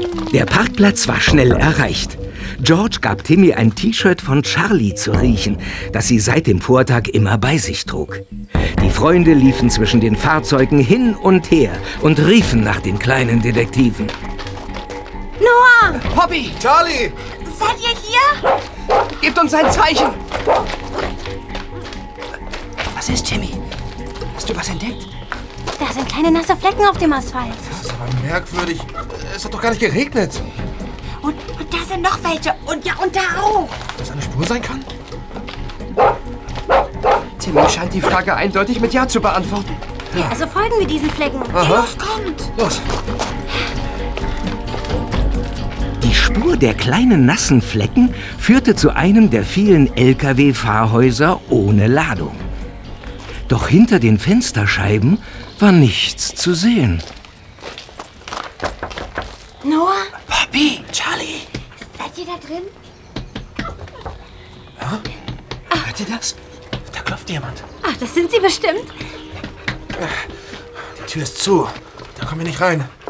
Der Parkplatz war schnell erreicht. George gab Timmy ein T-Shirt von Charlie zu riechen, das sie seit dem Vortag immer bei sich trug. Die Freunde liefen zwischen den Fahrzeugen hin und her und riefen nach den kleinen Detektiven. Noah! Poppy! Charlie! Seid ihr hier? Gebt uns ein Zeichen! Was ist, Timmy? Hast du was entdeckt? Da sind kleine nasse Flecken auf dem Asphalt. Das ist aber merkwürdig. Es hat doch gar nicht geregnet. Und da sind noch welche. Und ja, und da auch. Dass eine Spur sein kann? Timmy scheint die Frage eindeutig mit Ja zu beantworten. Ja, also folgen wir diesen Flecken. Aha. Los, kommt! Los! Die Spur der kleinen nassen Flecken führte zu einem der vielen LKW-Fahrhäuser ohne Ladung. Doch hinter den Fensterscheiben war nichts zu sehen. Noah, Poppy! Charlie! seid ihr da drin? Hört ihr das? Da klopft jemand. Ach, das sind sie bestimmt. Die Tür ist zu. Da kommen wir nicht rein.